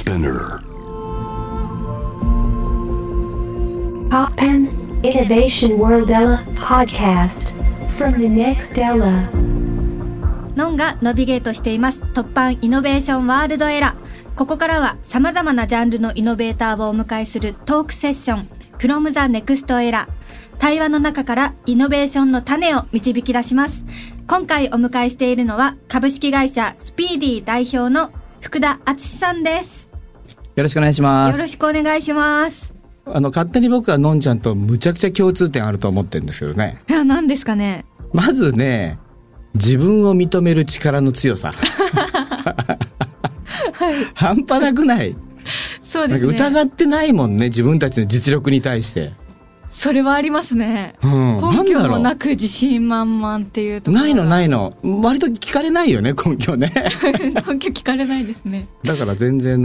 Spinner Poppen Innovation World Ella Podcast from the next Ella。 ノンがナビゲートしています突破イノベーションワールドエラー。ここからは様々なジャンルのイノベーターをお迎えするトークセッション From the Next Era。 対話の中からイノベーションの種を導き出します。今回お迎えしているのは株式会社スピーディ代表の福田敦さんです。 よろしくお願いします。 よろしくお願いします。 勝手に僕はのんちゃんとむちゃくちゃ共通点あると思ってるんですけどね。 いや、何ですかね。 まずね、自分を認める力の強さ、はい、半端なくない？ そうですね。 なんか疑ってないもんね、自分たちの実力に対して。 それはありますね、根拠もなく自信満々っていうところないの割と聞かれないよね、根拠ね根拠聞かれないですね。 だから全然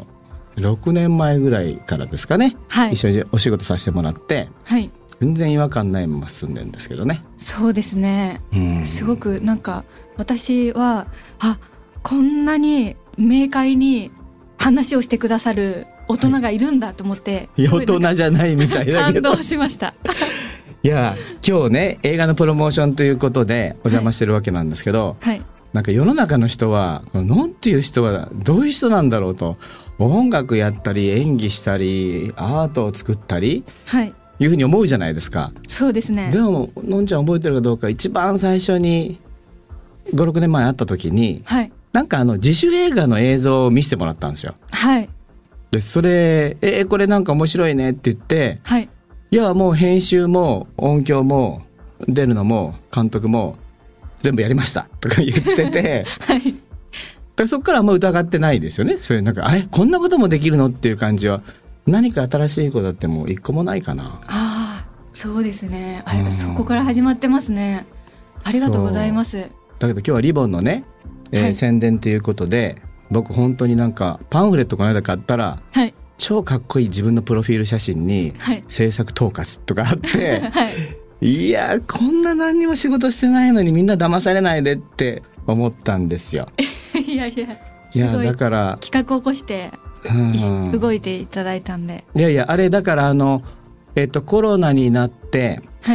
6年前ぐらいからですかね、はい、一緒にお仕事させてもらって、はい、全然違和感ないまま進んでるんですけどね。 そうですね、すごくなんか私はこんなに明快に話をしてくださる大人がいるんだと思って、 はい、大人じゃないみたいだけど感動しましたいや今日ね、映画のプロモーションということでお邪魔してるわけなんですけど、はい、なんか世の中の人はこのノンっていう人はどういう人なんだろうと、音楽やったり演技したりアートを作ったり、はい、いうふうに思うじゃないですか。 そうですね。 でものんちゃん覚えてるかどうか、一番最初に 5,6 年前会った時に、はい、なんか自主映画の映像を見せてもらったんですよ。はい。でそれこれなんか面白いねって言って、はい、いやもう編集も音響も出るのも監督も全部やりましたとか言ってて、はい、でそこからあんま疑ってないですよね。それなんかこんなこともできるのっていう感じは、何か新しいことだってもう一個もないかな。 そうですね、そこから始まってますね。ありがとうございます。 だけど今日はリボンのね、はい、宣伝ということで、僕本当になんかパンフレットこの間買ったら、はい、超かっこいい自分のプロフィール写真に、はい、制作統括とかあって、はい、いやこんな何にも仕事してないのにみんな騙されないでって思ったんですよいやだから企画を起こして動いていただいたんで、 いやあれだからコロナになって、はい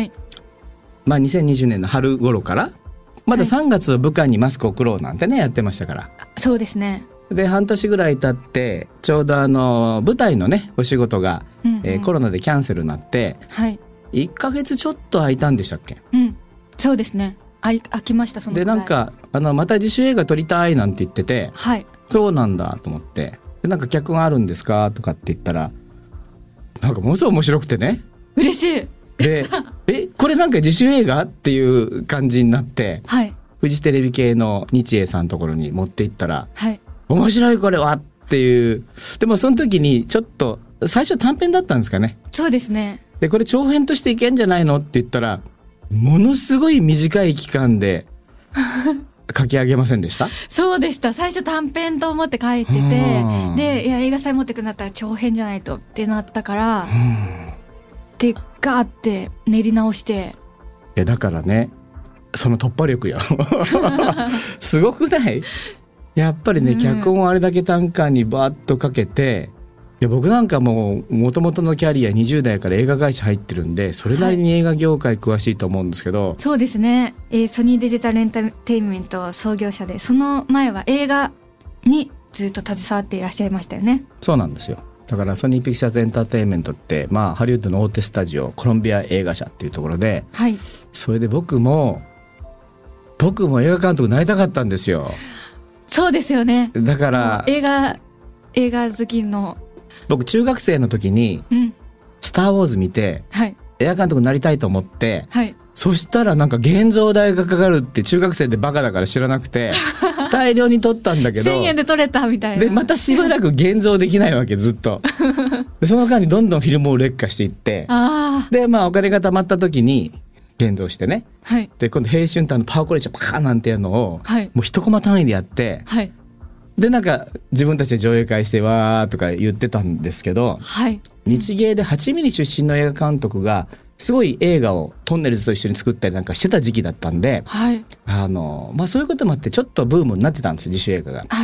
、2020年の春頃からまだ3月部下にマスクを送ろうなんてねやってましたから。 そうですね。 で半年ぐらい経ってちょうど舞台のねお仕事が、コロナでキャンセルになって、はい、1ヶ月ちょっと空いたんでしたっけ？ そうですね、空きました。そのでなんかまた自主映画撮りたいなんて言ってて、はい、そうなんだと思って、でなんか脚本あるんですかとかって言ったら、なんかものすごい面白くてね、 嬉しいでこれなんか自主映画っていう感じになって、はい、フジテレビ系の日英さんのところに持って行ったら、はい、面白いこれはっていう。でもその時にちょっと最初短編だったんですかね。 そうですね。 でこれ長編としていけんじゃないのって言ったら、ものすごい短い期間で書き上げませんでした？ そうでした。最初短編と思って書いてて、で映画祭持ってくんだったら長編じゃないとってなったから、でガーって練り直して。 だからね、その突破力よすごくない？やっぱりね、脚本をあれだけ短観にバーッとかけて、僕なんかもともとのキャリア20代から映画会社入ってるんで、それなりに映画業界詳しいと思うんですけど、 そうですね、ソニーデジタルエンターテインメント創業者で、その前は映画にずっと携わっていらっしゃいましたよね。 そうなんですよ。だからソニーピクチャーズエンターテインメントって、ハリウッドの大手スタジオコロンビア映画社っていうところで、はい、それで僕も映画監督になりたかったんですよ。 そうですよね。 だから映画好きの、 僕中学生の時に、スターウォーズ見て、はい、映画監督になりたいと思って、はい、そしたらなんか現像代がかかるって中学生でバカだから知らなくて大量に撮ったんだけど 1000円で撮れたみたいな。 でまたしばらく現像できないわけずっとでその間にどんどんフィルムを劣化していって、でお金が貯まった時に現像してね、はい、で今度平春とパワーコレクションパカーなんてやるのを、はい、もう一コマ単位でやって、はい、でなんか自分たちで上映会してわーとか言ってたんですけど、はい、日芸で8ミリ出身の映画監督がすごい映画をトンネルズと一緒に作ったりなんかしてた時期だったんで、はい、そういうこともあってちょっとブームになってたんですよ、自主映画が。はい、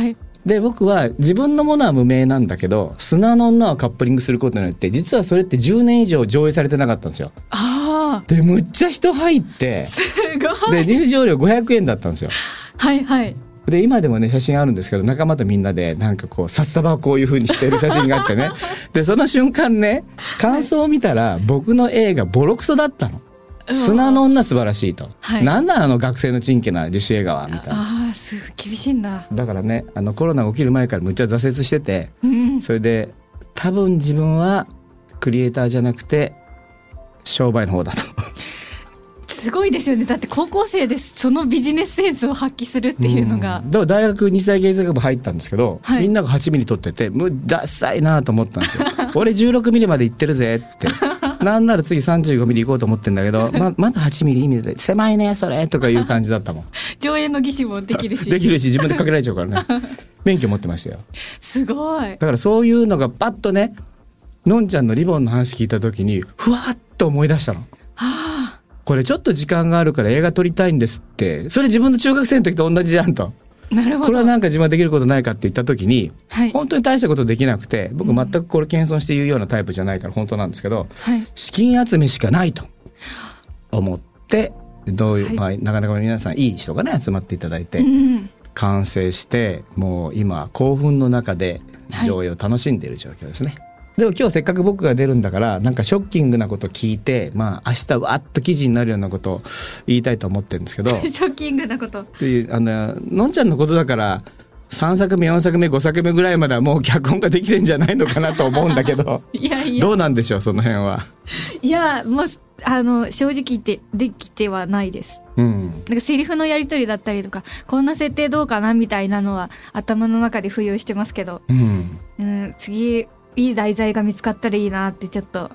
で僕は自分のものは無名なんだけど砂の女をカップリングすることによって実はそれって10年以上上映されてなかったんですよ。でむっちゃ人入ってすごい。 で入場料500円だったんですよ。 はいはい。 で今でもね写真あるんですけど仲間とみんなでなんかこう札束をこういう風にしてる写真があってねでその瞬間ね感想を見たら僕の映画ボロクソだったの。砂の女素晴らしいと、はい、なんだあの学生のちんけな自主映画はみたいな。 あすごい厳しいんだ。 だからねコロナが起きる前からむっちゃ挫折してて、それで多分自分はクリエイターじゃなくて商売の方だとすごいですよね。だって高校生でそのビジネスセンスを発揮するっていうのが、 だから大学日大芸術学部入ったんですけど、はい、みんなが8ミリ撮っててもうダッサいなと思ったんですよ俺16ミリまで行ってるぜってなんなら次35ミリ行こうと思ってんだけど まだ8ミリ意味で狭いねそれとかいう感じだったもん上映の技師もできるしできるし自分でかけられちゃうからね免許持ってましたよ。 すごい。 だからそういうのがパッとねのんちゃんのリボンの話聞いた時にふわっと思い出したの。これちょっと時間があるから映画撮りたいんですってそれ自分の中学生の時と同じじゃんと。 なるほど。 これはなんか自分はできることないかって言った時に、はい、本当に大したことできなくて僕全くこれ謙遜して言うようなタイプじゃないから本当なんですけど、はい、資金集めしかないと思ってどういう、はいなかなか皆さんいい人がね集まっていただいて、完成してもう今興奮の中で上映を楽しんでいる状況ですね。でも今日せっかく僕が出るんだからなんかショッキングなこと聞いて明日わっと記事になるようなことを言いたいと思ってるんですけどショッキングなことのんちゃんのことだから3作目4作目5作目ぐらいまではもう脚本ができてんじゃないのかなと思うんだけどいやどうなんでしょうその辺は。 いやもう正直言ってできてはないです、なんかセリフのやり取りだったりとかこんな設定どうかなみたいなのは頭の中で浮遊してますけど、次いい題材が見つかったらいいなってちょっと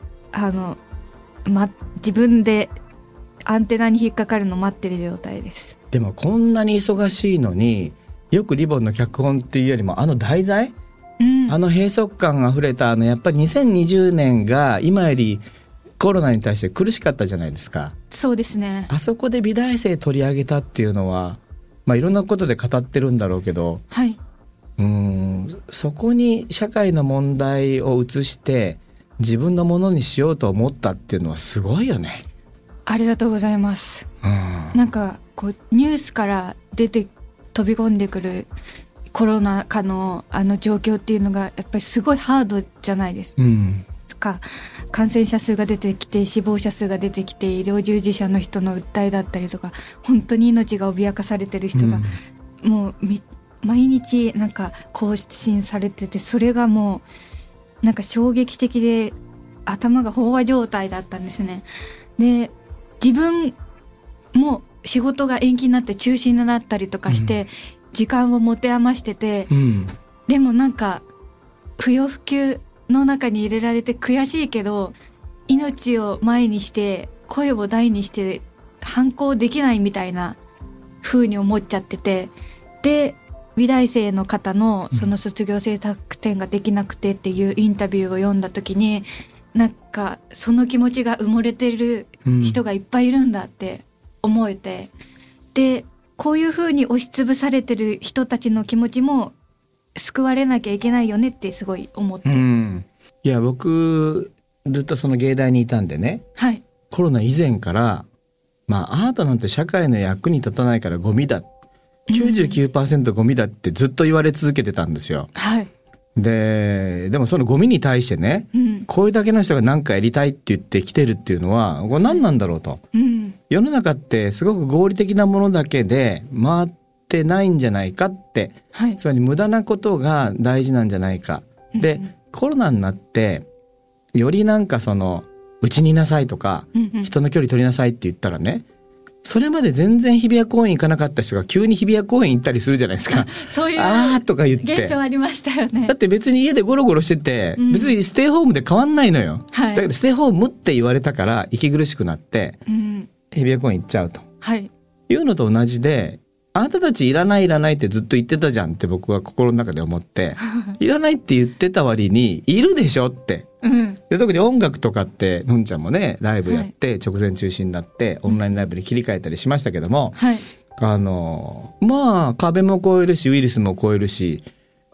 自分でアンテナに引っかかるの待ってる状態です。 でもこんなに忙しいのによくリボンの脚本っていうよりも題材、閉塞感あふれたやっぱり2020年が今よりコロナに対して苦しかったじゃないですか。 そうですね。 あそこで美大生取り上げたっていうのはいろんなことで語ってるんだろうけど、はい、そこに社会の問題を移して自分のものにしようと思ったっていうのはすごいよね。 ありがとうございます、なんかこうニュースから飛び込んでくるコロナ禍の状況っていうのがやっぱりすごいハードじゃないですか、感染者数が出てきて死亡者数が出てきて医療従事者の人の訴えだったりとか本当に命が脅かされてる人が、もう毎日なんか更新されててそれがもうなんか衝撃的で頭が飽和状態だったんですね。で自分も仕事が延期になって中止になったりとかして、時間を持て余してて、でもなんか不要不急の中に入れられて悔しいけど命を前にして声を大にして反抗できないみたいな風に思っちゃってて、で美大生の方のその卒業制作展ができなくてっていうインタビューを読んだ時になんかその気持ちが埋もれてる人がいっぱいいるんだって思えて、でこういう風に押しつぶされてる人たちの気持ちも救われなきゃいけないよねってすごい思って、 いや僕ずっとその芸大にいたんでね、はい、コロナ以前からアートなんて社会の役に立たないからゴミだ、99% ゴミだってずっと言われ続けてたんですよ、はい、でもそのゴミに対してね、こういうだけの人が何かやりたいって言って来てるっていうのはこれ何なんだろうと、世の中ってすごく合理的なものだけで回ってないんじゃないかって、つまり無駄なことが大事なんじゃないか、でコロナになってよりなんかうちにいなさいとか、人の距離取りなさいって言ったらね、それまで全然日比谷公園行かなかった人が急に日比谷公園行ったりするじゃないですかそういうとか言って現象ありましたよね。 だって別に家でゴロゴロしてて、別にステイホームで変わんないのよ、だけどステイホームって言われたから息苦しくなって、日比谷公園行っちゃうと、いうのと同じで、あなたたちいらないってずっと言ってたじゃんって僕は心の中で思っていらないって言ってた割にいるでしょって、で特に音楽とかってのんちゃんもねライブやって直前中止になってオンラインライブに切り替えたりしましたけども、壁も越えるしウイルスも越えるし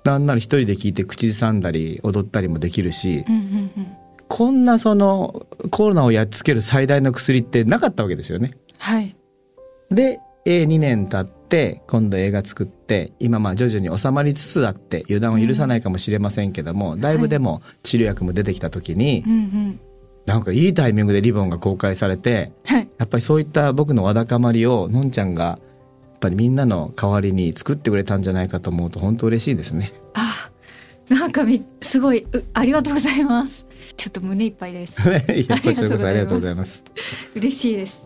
なんなら一人で聴いて口ずさんだり踊ったりもできるし、こんなそのコロナをやっつける最大の薬ってなかったわけですよね。 はい。 で、2年経って今度映画作って、今徐々に収まりつつあって予断を許さないかもしれませんけども、だいぶでも治療薬も出てきた時に、なんかいいタイミングでリボンが公開されて、やっぱりそういった僕のわだかまりをのんちゃんがやっぱりみんなの代わりに作ってくれたんじゃないかと思うと本当嬉しいですね。 なんかすごいありがとうございます。ちょっと胸いっぱいです。 いや、こちらこそありがとうございます。 嬉しいです。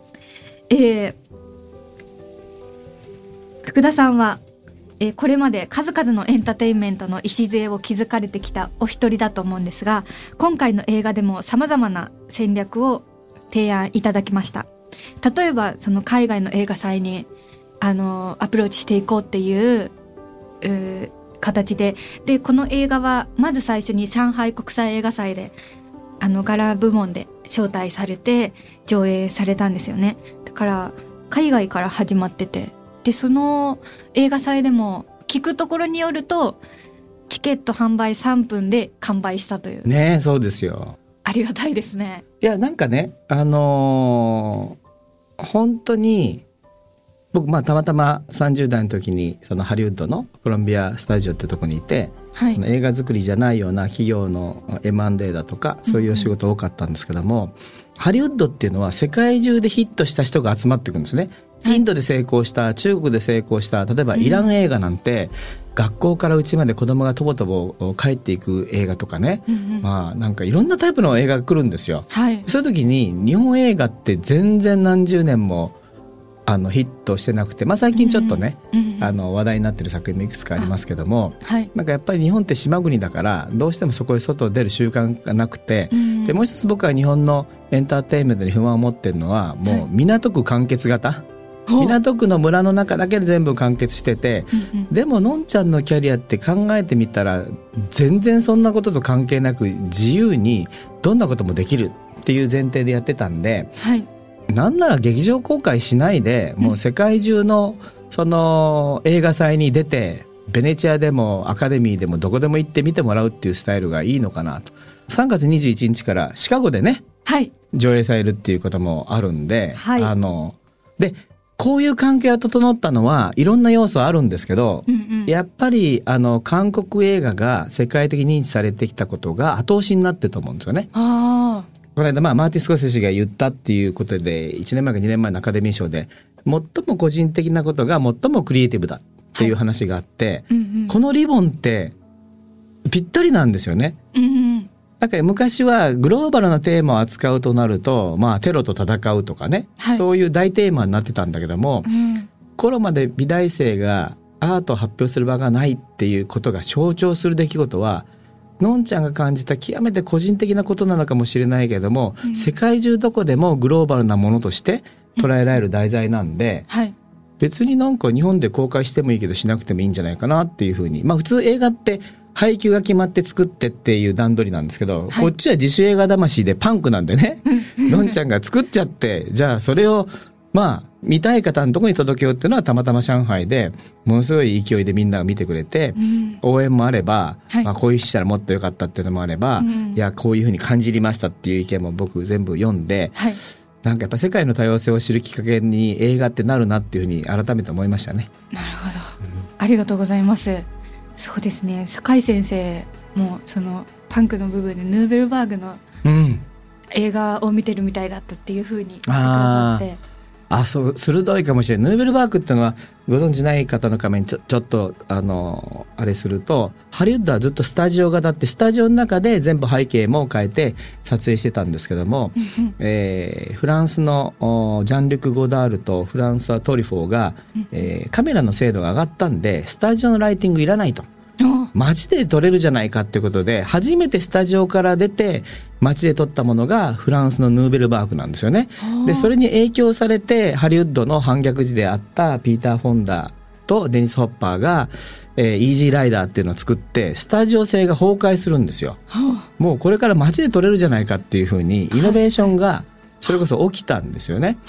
福田さんは、これまで数々のエンターテインメントの礎を築かれてきたお一人だと思うんですが、今回の映画でも様々な戦略を提案いただきました。例えばその海外の映画祭にアプローチしていこうっていう形で、この映画はまず最初に上海国際映画祭でガラ部門で招待されて上映されたんですよね。だから海外から始まってて、でその映画祭でも聞くところによるとチケット販売3分で完売したというね。そうですよ。 ありがたいですね。 いや、なんかね、本当に僕たまたま30代の時にそのハリウッドのコロンビアスタジオってとこにいて、その映画作りじゃないような企業の M&A だとかそういうお仕事多かったんですけども、ハリウッドっていうのは世界中でヒットした人が集まってくるんですね。インドで成功した、中国で成功した、例えばイラン映画なんて、学校から家まで子供がとぼとぼ帰っていく映画とかね、なんかいろんなタイプの映画が来るんですよ。そういう時に日本映画って全然何十年もヒットしてなくて、最近ちょっとね、話題になってる作品もいくつかありますけども、なんかやっぱり日本って島国だからどうしてもそこへ外出る習慣がなくて、でもう一つ僕は日本のエンターテインメントに不満を持ってるのは、もう港区完結型、港区の村の中だけで全部完結してて、でものんちゃんのキャリアって考えてみたら全然そんなことと関係なく自由にどんなこともできるっていう前提でやってたんで、なんなら劇場公開しないでもう世界中のその映画祭に出て、ベネチアでもアカデミーでもどこでも行って見てもらうっていうスタイルがいいのかなと。3月21日からシカゴでね、上映されるっていうこともあるんで、でこういう関係が整ったのはいろんな要素あるんですけど、やっぱり韓国映画が世界的に認知されてきたことが後押しになってると思うんですよね。この間マーティン・スコセッシが言ったっていうことで、1年前か2年前のアカデミー賞で最も個人的なことが最もクリエイティブだっていう話があって、このリボンってぴったりなんですよね。なんか昔はグローバルなテーマを扱うとなると、テロと戦うとかね、そういう大テーマになってたんだけども、コロナで美大生がアートを発表する場がないっていうことが象徴する出来事は、のんちゃんが感じた極めて個人的なことなのかもしれないけれども、世界中どこでもグローバルなものとして捉えられる題材なんで、別になんか日本で公開してもいいけどしなくてもいいんじゃないかなっていうふうに、普通映画って配給が決まって作ってっていう段取りなんですけど、こっちは自主映画魂でパンクなんでね、のんちゃんが作っちゃって、じゃあそれを見たい方のところに届けようっていうのはたまたま上海でものすごい勢いでみんなが見てくれて、応援もあれば、こういうしたらもっと良かったっていうのもあれば、いやこういうふうに感じましたっていう意見も僕全部読んで、なんかやっぱ世界の多様性を知るきっかけに映画ってなるなっていうふうに改めて思いましたね。 なるほど、ありがとうございます。そうですね、酒井先生もそのパンクの部分でヌーベルバーグの映画を見てるみたいだったっていうふうに伺って、 そう鋭いかもしれない。ヌーベルバーグってのはご存知ない方のためにちょっとあれすると、ハリウッドはずっとスタジオがだってスタジオの中で全部背景も変えて撮影してたんですけども、フランスのジャン・リュク・ゴダールとフランスはトリフォーが、カメラの精度が上がったんでスタジオのライティングいらないと、街で撮れるじゃないかっていうことで初めてスタジオから出て街で撮ったものがフランスのヌーベルバーグなんですよね。でそれに影響されてハリウッドの反逆児であったピーター・フォンダとデニス・ホッパーが、イージーライダーっていうのを作ってスタジオ性が崩壊するんですよ。もうこれから街で撮れるじゃないかっていうふうにイノベーションがそれこそ起きたんですよね。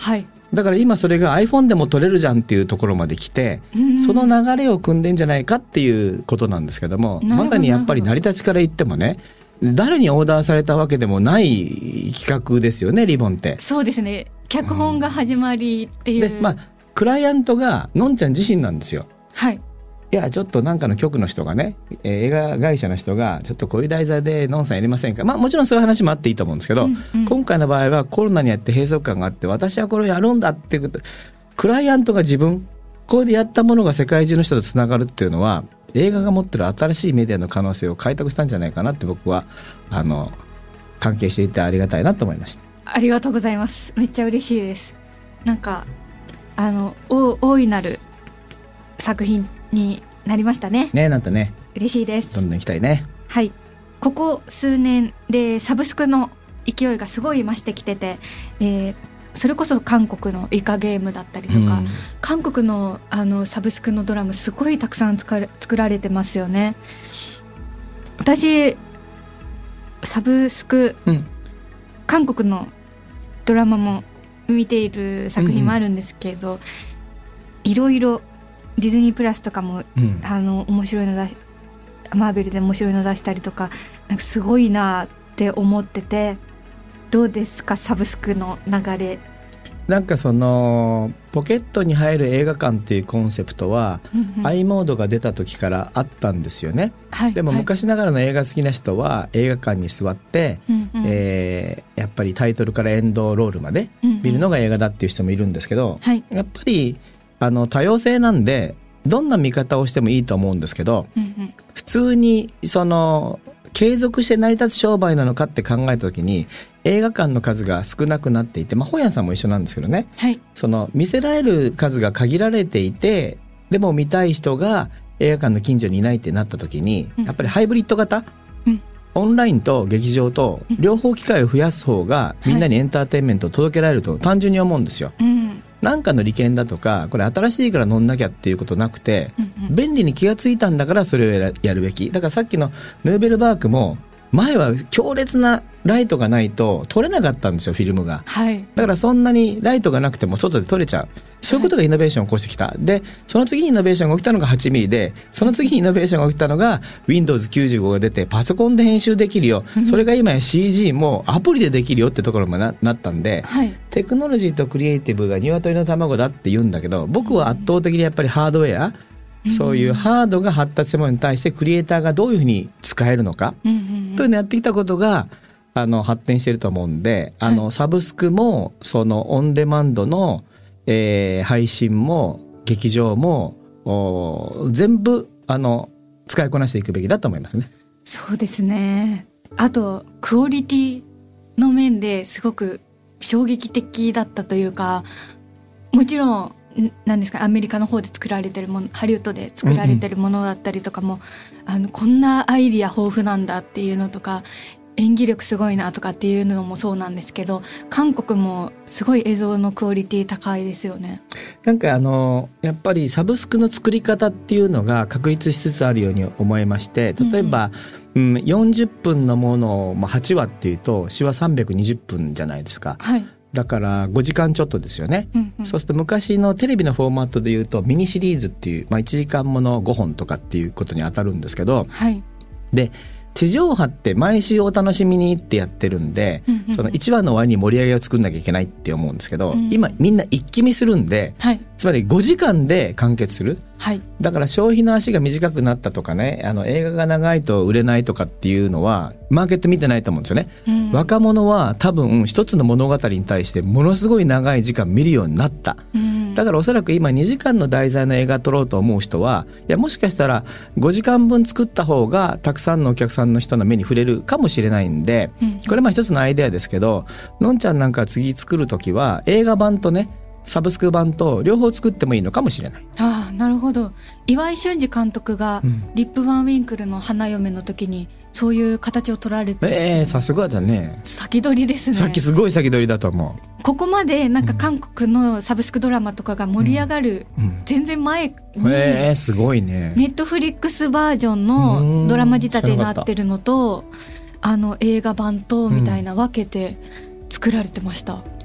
だから今それが iPhone でも撮れるじゃんっていうところまで来て、その流れを組んでんじゃないかっていうことなんですけども、まさにやっぱり成り立ちから言ってもね、誰にオーダーされたわけでもない企画ですよね、リボンって。 そうですね、脚本が始まりっていう、 で、クライアントがのんちゃん自身なんですよ。 はい。 いやちょっとなんかの局の人がね、映画会社の人がちょっとこういう題材でのんさんやりませんか。もちろんそういう話もあっていいと思うんですけど、今回の場合はコロナにあって閉塞感があって、私はこれをやるんだっていうこと、クライアントが自分これでやったものが世界中の人とつながるっていうのは、映画が持ってる新しいメディアの可能性を開拓したんじゃないかなって僕は関係していてありがたいなと思いました。 ありがとうございます。めっちゃ嬉しいです。なんか大いなる作品になりましたね。 なんとね、 嬉しいです。 どんどん行きたいね。 はい。ここ数年でサブスクの勢いがすごい増してきてて、それこそ韓国のイカゲームだったりとか、韓国のサブスクのドラマすごいたくさん作られてますよね。私サブスク、韓国のドラマも見ている作品もあるんですけど、いろいろディズニープラスとかも、面白いのマーベルで面白いの出したりとか、なんかすごいなって思ってて、どうですかサブスクの流れ。 なんかそのポケットに入る映画館っていうコンセプトは、i モードが出た時からあったんですよね。でも昔ながらの映画好きな人は映画館に座って、やっぱりタイトルからエンドロールまで見るのが映画だっていう人もいるんですけど、やっぱり多様性なんでどんな見方をしてもいいと思うんですけど、普通にその継続して成り立つ商売なのかって考えた時に、映画館の数が少なくなっていて、本屋さんも一緒なんですけどね、その見せられる数が限られていて、でも見たい人が映画館の近所にいないってなった時に、やっぱりハイブリッド型、オンラインと劇場と両方機会を増やす方がみんなにエンターテインメントを届けられると単純に思うんですよ。なんかの利権だとか、これ新しいから乗んなきゃっていうことなくて、便利に気がついたんだからそれをやるべきだから、さっきのヌーベルバークも前は強烈なライトがないと撮れなかったんですよ、フィルムが。だからそんなにライトがなくても外で撮れちゃう。そういうことがイノベーションを起こしてきた。でその次にイノベーションが起きたのが 8mm で、その次にイノベーションが起きたのが Windows95 が出て、パソコンで編集できるよ、それが今や CG もアプリでできるよってところも なったんで、テクノロジーとクリエイティブが鶏の卵だって言うんだけど、僕は圧倒的にやっぱりハードウェア、そういうハードが発達したものに対してクリエイターがどういうふうに使えるのか、というのをやってきたことが発展していると思うんで、サブスクもそのオンデマンドの、配信も劇場も全部使いこなしていくべきだと思いますね。 そうですね。あとクオリティの面ですごく衝撃的だったというか、もちろんなんですか、アメリカの方で作られてるもの、ハリウッドで作られてるものだったりとかも、こんなアイディア豊富なんだっていうのとか、演技力すごいなとかっていうのもそうなんですけど、韓国もすごい映像のクオリティ高いですよね。 なんかやっぱりサブスクの作り方っていうのが確立しつつあるように思いまして、例えば、40分のものを8話っていうと詩は320分じゃないですか。だから5時間ちょっとですよね。そうすると昔のテレビのフォーマットでいうとミニシリーズっていう、1時間もの5本とかっていうことに当たるんですけど、で地上波って毎週お楽しみにってやってるんで、その1話の終わりに盛り上げを作んなきゃいけないって思うんですけど、今みんな一気見するんで、つまり5時間で完結する、だから消費の足が短くなったとかね、映画が長いと売れないとかっていうのはマーケット見てないと思うんですよね。若者は多分一つの物語に対してものすごい長い時間見るようになった。だからおそらく今2時間の題材の映画撮ろうと思う人は、いやもしかしたら5時間分作った方がたくさんのお客さんの人の目に触れるかもしれないんで、これ一つのアイデアですけど、のんちゃんなんか次作るときは映画版とねサブスク版と両方作ってもいいのかもしれない。 なるほど。岩井俊二監督がリップ・ワン・ウィンクルの花嫁の時にそういう形を取られて、 さすがだね。 先取りですね。 さっきすごい先取りだと思う。 ここまでなんか韓国のサブスクドラマとかが盛り上がる、全然前に、 すごいね。 ネットフリックスバージョンのドラマ仕立てになってるのと映画版とみたいな分けて作られてました。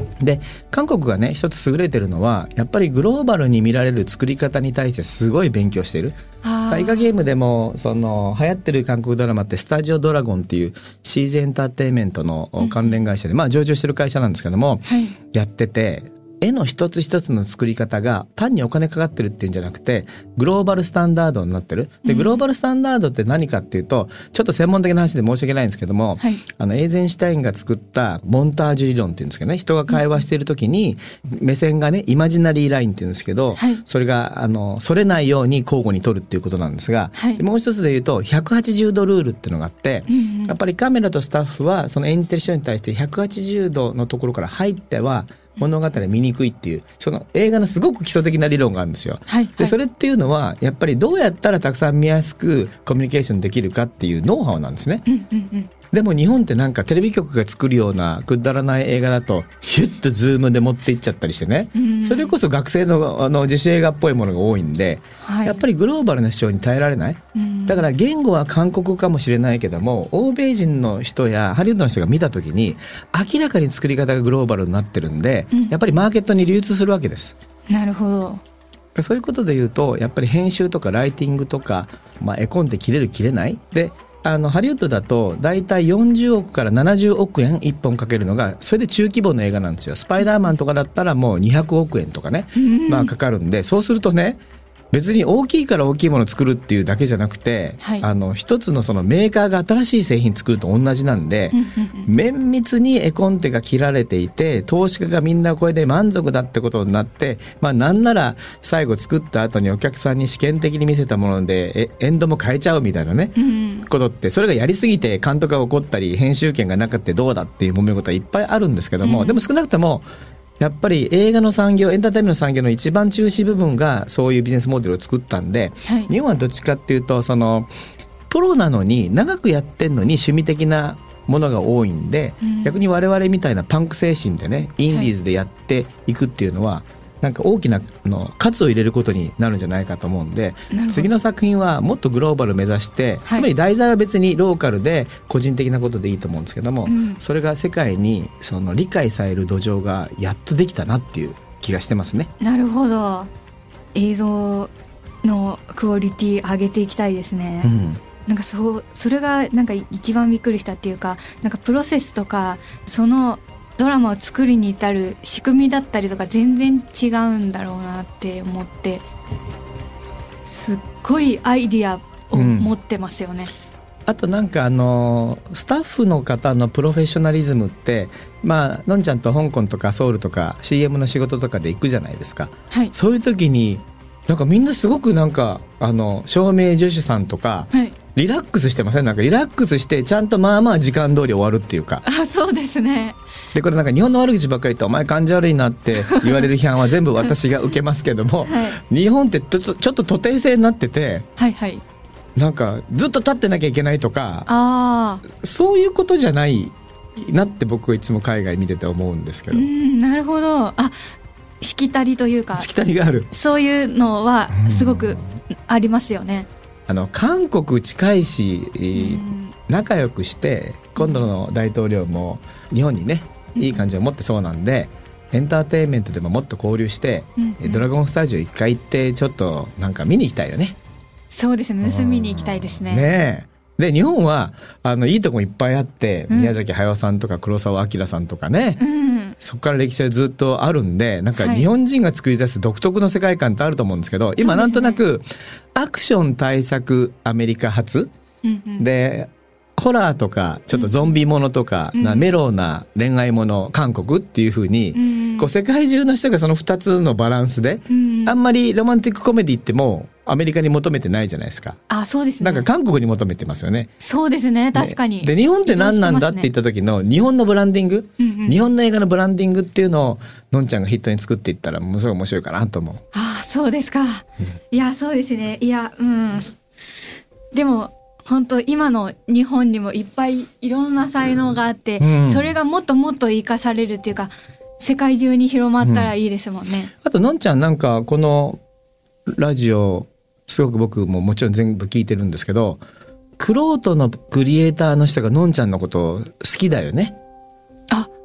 で韓国がね一つ優れてるのはやっぱりグローバルに見られる作り方に対してすごい勉強している。イカゲームでもその流行ってる韓国ドラマってスタジオドラゴンっていう CG エンターテインメントの関連会社で、まあ上場してる会社なんですけども、やってて絵の一つ一つの作り方が単にお金かかってるっていうんじゃなくてグローバルスタンダードになってる。でグローバルスタンダードって何かっていうとちょっと専門的な話で申し訳ないんですけども、エーゼンシュタインが作ったモンタージュ理論っていうんですけどね、人が会話している時に目線がねイマジナリーラインっていうんですけど、それがそれないように交互に撮るっていうことなんですが、もう一つで言うと180度ルールっていうのがあって、やっぱりカメラとスタッフはその演じてる人に対して180度のところから入っては物語見にくいっていうその映画のすごく基礎的な理論があるんですよ、でそれっていうのはやっぱりどうやったらたくさん見やすくコミュニケーションできるかっていうノウハウなんですね、でも日本ってなんかテレビ局が作るようなくだらない映画だとヒュッとズームで持っていっちゃったりしてね、それこそ学生の自主映画っぽいものが多いんで、やっぱりグローバルな主張に耐えられない、だから言語は韓国かもしれないけども欧米人の人やハリウッドの人が見た時に明らかに作り方がグローバルになってるんで、やっぱりマーケットに流通するわけです。 なるほど。 そういうことで言うとやっぱり編集とかライティングとか、絵コンって切れる切れないでハリウッドだとだいたい40億から70億円1本かけるのがそれで中規模の映画なんですよ。スパイダーマンとかだったらもう200億円とかね、かかるんで、そうするとね別に大きいから大きいものを作るっていうだけじゃなくて、一つのそのメーカーが新しい製品作ると同じなんで、綿密に絵コンテが切られていて投資家がみんなこれで満足だってことになって、なんなら最後作った後にお客さんに試験的に見せたものでエンドも変えちゃうみたいなね、ことってそれがやりすぎて監督が怒ったり編集権がなくてどうだっていう揉め事はいっぱいあるんですけども、でも少なくともやっぱり映画の産業エンターテインメントの産業の一番中心部分がそういうビジネスモデルを作ったんで、日本はどっちかっていうとそのプロなのに長くやってんのに趣味的なものが多いんで、逆に我々みたいなパンク精神でねインディーズでやっていくっていうのはなんか大きな数を入れることになるんじゃないかと思うんで、次の作品はもっとグローバルを目指して、つまり題材は別にローカルで個人的なことでいいと思うんですけども、それが世界にその理解される土壌がやっとできたなっていう気がしてますね。 なるほど。映像のクオリティ上げていきたいですね、なんかそれがなんか一番びっくりしたっていうか、なんかプロセスとかそのドラマを作りに至る仕組みだったりとか全然違うんだろうなって思って、すっごいアイディアを持ってますよね、 あとなんかスタッフの方のプロフェッショナリズムってのんちゃんと香港とかソウルとか CM の仕事とかで行くじゃないですか、そういう時になんかみんなすごくなんか照明助手さんとか、リラックスしてません？なんかリラックスしてちゃんと時間通り終わるっていうか。 そうですね。でこれなんか日本の悪口ばっかり言ってお前感じ悪いなって言われる批判は全部私が受けますけども、日本ってちょっと徒弟制になってて、なんかずっと立ってなきゃいけないとか、そういうことじゃないなって僕はいつも海外見てて思うんですけど。 なるほど。しきたりというかしきたりがある、 そういうのはすごくありますよね。 韓国近いし、仲良くして今度の大統領も日本にねいい感じを持ってそうなんで、エンターテインメントでももっと交流して、ドラゴンスタジオ一回行ってちょっとなんか見に行きたいよね。 そうですね、盗みに行きたいですね。 ねえ。で日本はいいとこいっぱいあって、宮崎駿さんとか黒澤明さんとかね、そこから歴史はずっとあるんで、なんか日本人が作り出す独特の世界観ってあると思うんですけど、今なんとなくアクション対策アメリカ発、でホラーとかちょっとゾンビものとか、メローな恋愛もの韓国っていう風に、こう世界中の人がその2つのバランスで、あんまりロマンティックコメディってもうアメリカに求めてないじゃないですか。 そうですね。 なんか韓国に求めてますよね。 そうですね、確かに。 で日本って何なんだって言った時の日本のブランディング、日本の映画のブランディングっていうのをのんちゃんがヒットに作っていったらものすごい面白いかなと思う。 そうですか、いやそうですね。いやでも本当今の日本にもいっぱいいろんな才能があって、それがもっともっと生かされるっていうか世界中に広まったらいいですもんね、 あとのんちゃんなんかこのラジオすごく僕ももちろん全部聞いてるんですけど、玄人のクリエイターの人がのんちゃんのこと好きだよね。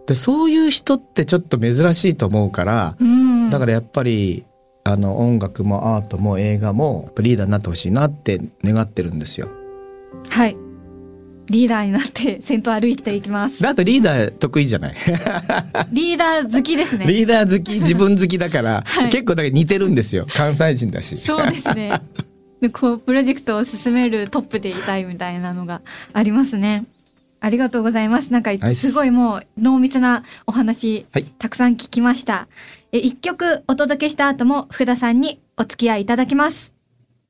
でそういう人ってちょっと珍しいと思うから、だからやっぱり音楽もアートも映画もリーダーになってほしいなって願ってるんですよ。 はい、リーダーになって先頭歩いていきます。 だとリーダー得意じゃないリーダー好きですね。 リーダー好き、自分好きだから、はい、結構だけ似てるんですよ。関西人だし。 そうですねでこうプロジェクトを進めるトップでいたいみたいなのがありますね。ありがとうございます。なんかすごいもう濃密なお話、はい、たくさん聞きました。一曲お届けした後も福田さんにお付き合いいただきます。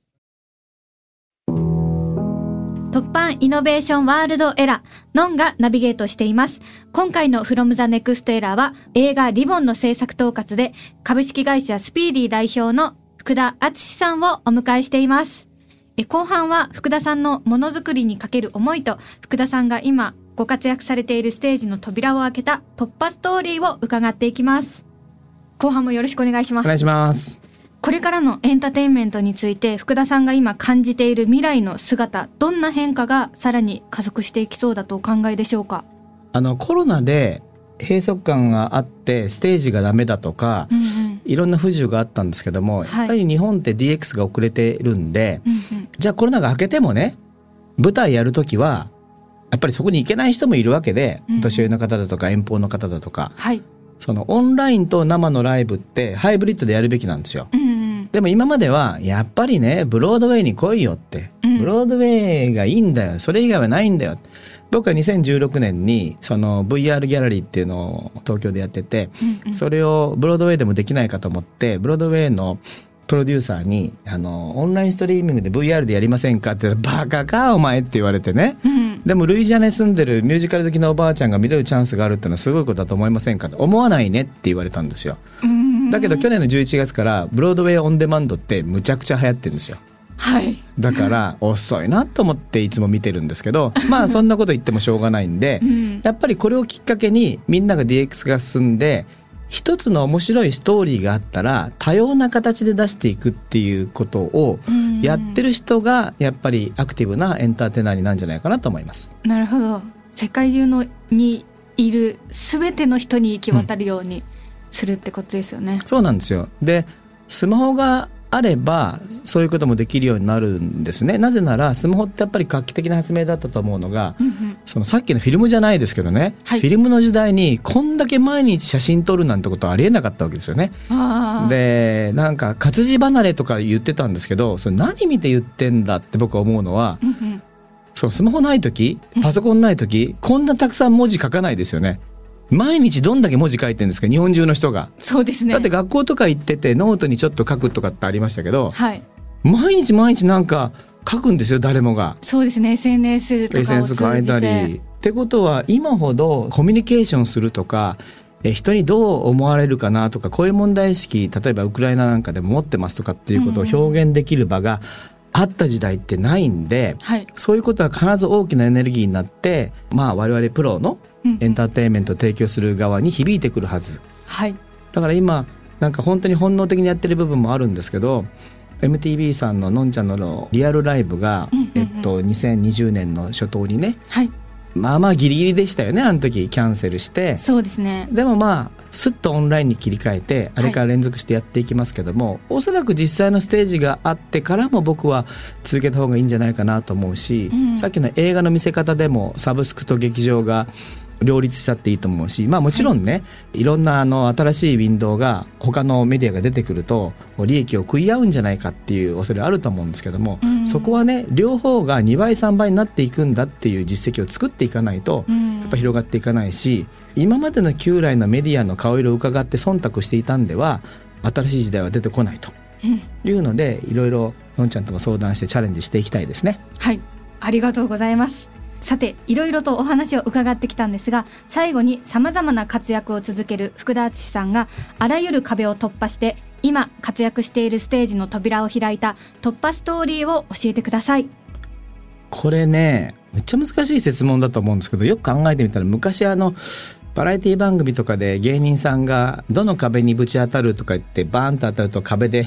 突版イノベーションワールドエラー、ノンがナビゲートしています。今回の From the Next Era は映画リボンの制作統括で株式会社スピーディ代表の福田敦さんをお迎えしています。後半は福田さんのものづくりにかける思いと福田さんが今ご活躍されているステージの扉を開けた突破ストーリーを伺っていきます。後半もよろしくお願いします。 お願いします。 これからのエンターテインメントについて福田さんが今感じている未来の姿、どんな変化がさらに加速していきそうだとお考えでしょうか。 コロナで閉塞感があってステージがダメだとか、いろんな不自由があったんですけども、はい、やっぱり日本って DX が遅れてるんで、じゃあコロナが明けてもね、舞台やるときはやっぱりそこに行けない人もいるわけで、年上の方だとか遠方の方だとか、はい、そのオンラインと生のライブってハイブリッドでやるべきなんですよ。でも今まではやっぱりね、ブロードウェイに来いよって、ブロードウェイがいいんだよ、それ以外はないんだよ。僕は2016年にその VR ギャラリーっていうのを東京でやってて、それをブロードウェイでもできないかと思って、ブロードウェイのプロデューサーにオンラインストリーミングで VR でやりませんかって言ったら、バカかお前って言われてね、でもルイジアナに住んでるミュージカル好きなおばあちゃんが見れるチャンスがあるっていうのはすごいことだと思いませんかって、思わないねって言われたんですよ。だけど去年の11月からブロードウェイオンデマンドってむちゃくちゃ流行ってるんですよ。はい、だから遅いなと思っていつも見てるんですけど、まあそんなこと言ってもしょうがないんで、やっぱりこれをきっかけにみんなが DX が進んで、一つの面白いストーリーがあったら多様な形で出していくっていうことをやってる人がやっぱりアクティブなエンターテイナーになるんじゃないかなと思います。 なるほど。世界中のにいる全ての人に行き渡るようにするってことですよね。 そうなんですよ。で、スマホがあればそういうこともできるようになるんですね。なぜならスマホってやっぱり画期的な発明だったと思うのが、そのさっきのフィルムじゃないですけどね、はい、フィルムの時代にこんだけ毎日写真撮るなんてことはありえなかったわけですよね。で、なんか活字離れとか言ってたんですけど、それ何見て言ってんだって僕は思うのは、そのスマホない時、パソコンない時、こんなたくさん文字書かないですよね。毎日どんだけ文字書いてるんですか、日本中の人が。 そうですね。 だって学校とか行っててノートにちょっと書くとかってありましたけど、はい、毎日なんか書くんですよ、誰もが。 そうですね、 SNS とかを通じて書いたりってことは、今ほどコミュニケーションするとか、人にどう思われるかなとか、こういう問題意識、例えばウクライナなんかでも持ってますとかっていうことを表現できる場があった時代ってないんで、はい、そういうことは必ず大きなエネルギーになって、まあ我々プロのエンターテインメントを提供する側に響いてくるはず、はい、だから今なんか本当に本能的にやってる部分もあるんですけど、 MTV さんののんちゃんのリアルライブが、2020年の初頭にね、はい、まあギリギリでしたよね、あの時キャンセルして。 そうですね。 でもまあスッとオンラインに切り替えて、あれから連続してやっていきますけども、はい、おそらく実際のステージがあってからも僕は続けた方がいいんじゃないかなと思うし、さっきの映画の見せ方でもサブスクと劇場が両立したっていいと思うし、まあもちろんね、はい、いろんな新しいウィンドウが他のメディアが出てくると利益を食い合うんじゃないかっていう恐れあると思うんですけども、そこはね、両方が2倍3倍になっていくんだっていう実績を作っていかないとやっぱ広がっていかないし、今までの旧来のメディアの顔色を伺って忖度していたんでは新しい時代は出てこないというので、いろいろのんちゃんとも相談してチャレンジしていきたいですね。 はい、ありがとうございます。さて、いろいろとお話を伺ってきたんですが、最後に様々な活躍を続ける福田敦さんがあらゆる壁を突破して今活躍しているステージの扉を開いた突破ストーリーを教えてください。 これね、めっちゃ難しい質問だと思うんですけど、よく考えてみたら、昔バラエティ番組とかで芸人さんがどの壁にぶち当たるとか言ってバーンと当たると壁で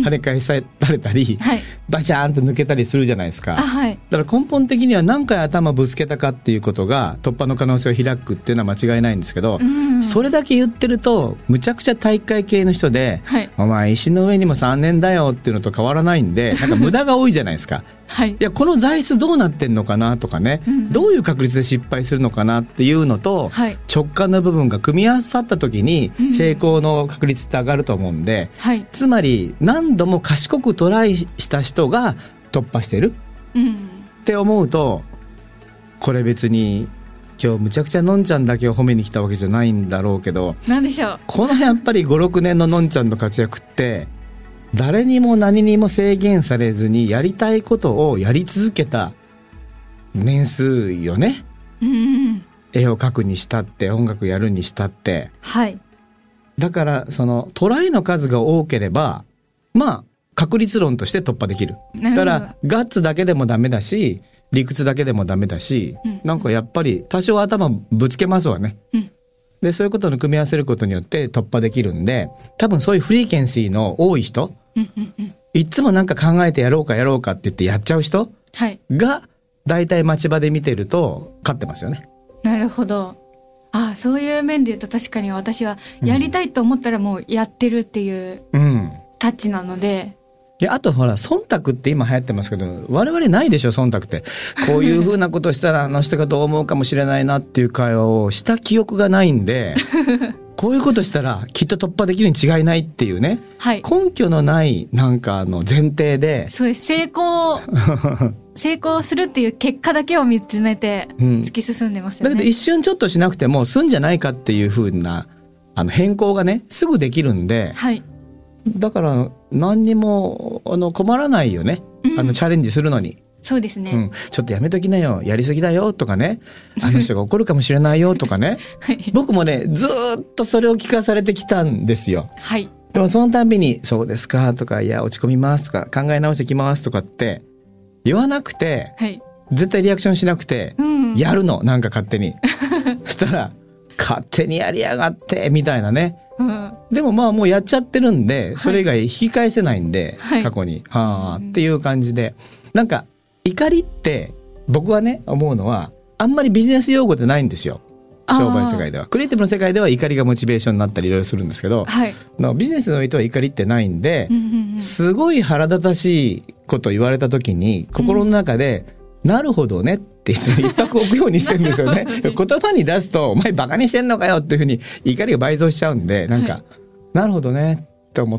跳ね返されたり、はい、バチャーンと抜けたりするじゃないですか、 はい、 だから根本的には何回頭ぶつけたかっていうことが突破の可能性を開くっていうのは間違いないんですけど、それだけ言ってるとむちゃくちゃ体育会系の人で、はい、お前石の上にも3年だよっていうのと変わらないんで、なんか無駄が多いじゃないですかはい、いやこの材質どうなってんのかなとかね、どういう確率で失敗するのかなっていうのと、はい、直感の部分が組み合わさった時に成功の確率って上がると思うんで、はい、つまり何度も賢くトライした人が突破してる、って思うと、これ別に今日むちゃくちゃのんちゃんだけを褒めに来たわけじゃないんだろうけど、 なんでしょう、 このやっぱり 5,6 年ののんちゃんの活躍って誰にも何にも制限されずにやりたいことをやり続けた年数よね、絵を描くにしたって音楽やるにしたって、はい、だからそのトライの数が多ければまあ確率論として突破できる。だからガッツだけでもダメだし理屈だけでもダメだし、なんかやっぱり多少頭ぶつけますわね、でそういうことの組み合わせることによって突破できるんで、多分そういうフリーケンシーの多い人、いつもなんか考えてやろうかって言ってやっちゃう人がだいたい町場で見てると勝ってますよね。 なるほど。あ、そういう面で言うと確かに私はやりたいと思ったらもうやってるっていうタッチなので、 いやあとほら忖度って今流行ってますけど、我々ないでしょ忖度って。こういう風なことしたらあの人がどう思うかもしれないなっていう会話をした記憶がないんでこういうことしたらきっと突破できるに違いないっていうね、はい、根拠のないなんか前提で、 そうです、成功するっていう結果だけを見つめて突き進んでますよね、 だけど一瞬ちょっとしなくても済んじゃないかっていう風な変更がねすぐできるんで、はい、だから何にも困らないよね、チャレンジするのに。 そうですね、 ちょっとやめときなよ、やりすぎだよとかね、あの人が怒るかもしれないよとかね、はい、僕もねずっとそれを聞かされてきたんですよ、はい、でもそのたんびにそうですかとか、いや落ち込みますとか考え直してきますとかって言わなくて、はい、絶対リアクションしなくて、やるのなんか勝手にそしたら勝手にやりやがってみたいなね、でもまあもうやっちゃってるんでそれ以外引き返せないんで、はい、過去にはあっていう感じで、なんか怒りって僕はね思うのはあんまりビジネス用語でないんですよ。商売の世界では、クリエイティブの世界では怒りがモチベーションになったりいろいろするんですけど、はい、ビジネスにおいては怒りってないんで、すごい腹立たしいこと言われた時に心の中で、なるほどねって一泊置くようにしてるんですよね言葉に出すとお前バカにしてんのかよっていうふうに怒りが倍増しちゃうんで、なんか、はい、なるほどねって思って、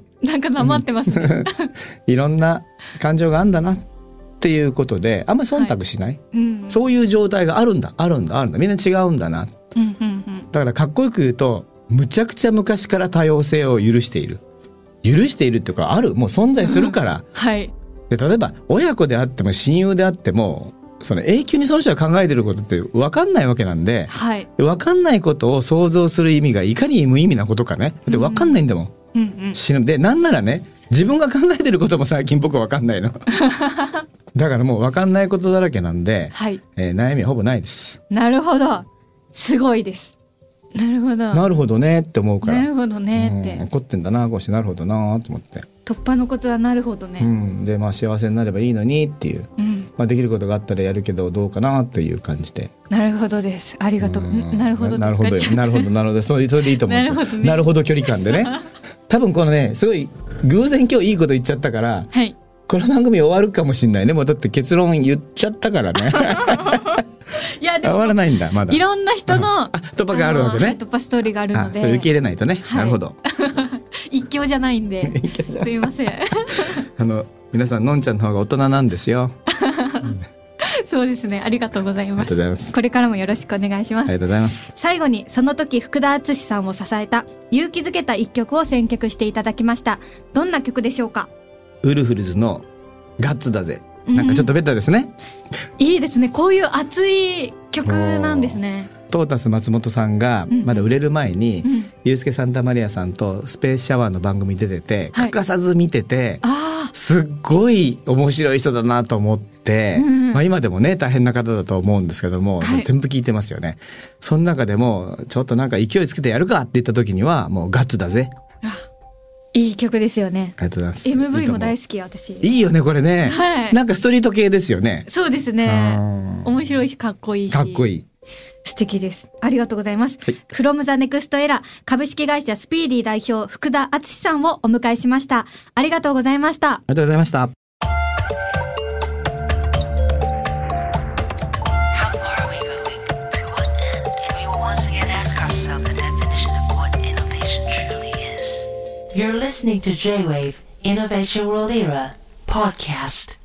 なんかなまってますねいろんな感情があるんだなっていうことであんまり忖度しない、はい、そういう状態があるんだみんな違うんだな、だからかっこよく言うとむちゃくちゃ昔から多様性を許しているっていうか、ある、もう存在するから、はい、で例えば親子であっても親友であってもその永久にその人が考えてることって分かんないわけなんで、はい、分かんないことを想像する意味がいかに無意味なことかね、だって分かんないんだもん、死ぬで、なんならね自分が考えてることも最近僕分かんないのだからもう分かんないことだらけなんで、はい、悩みはほぼないです。 なるほど、すごいです。なるほどねって思うから、なるほどねって、 怒ってんだなこうしてなるほどなと思って、 突破のコツはなるほどね、 でまあ幸せになればいいのにっていう、できることがあったらやるけどどうかなという感じで。 なるほどです、ありがとう、なるほど、 なるほどそれでいいと思うんですよ。なるほど距離感でね多分このねすごい偶然今日いいこと言っちゃったから、はい、この番組終わるかもしれないね。もうだって結論言っちゃったからねいやでも終わらないんだまだ。 いろんな人の突破があるわけね。 突破ストーリーがあるので、 それ受け入れないとね、はい、なるほど一強じゃないんですいません皆さんのんちゃんの方が大人なんですよそうですね、ありがとうございます。これからもよろしくお願いします。 ありがとうございます。 最後にその時福田敦さんを支えた勇気づけた一曲を選曲していただきました。どんな曲でしょうか？ ウルフルズのガッツだぜ。なんかちょっとベタですね、 いいですね、こういう熱い曲なんですね。 トータス松本さんがまだ売れる前に、ユースケ・サンタマリアさんとスペースシャワーの番組出てて、欠かさず見てて、すっごい面白い人だなと思って、今でもね大変な方だと思うんですけども、全部聞いてますよね。その中でもちょっとなんか勢いつけてやるかって言った時にはもうガッツだぜいい曲ですよね。 ありがとうございます。 MV も大好き、私。 いいよねこれね、 はい、 なんかストリート系ですよね。 そうですね。面白いしかっこいいし。 かっこいい。 素敵です。ありがとうございます。はい、From the Next Era 株式会社スピーディ代表福田敦さんをお迎えしました。ありがとうございました。 ありがとうございました。 You're listening to J-Wave Innovation World Era podcast.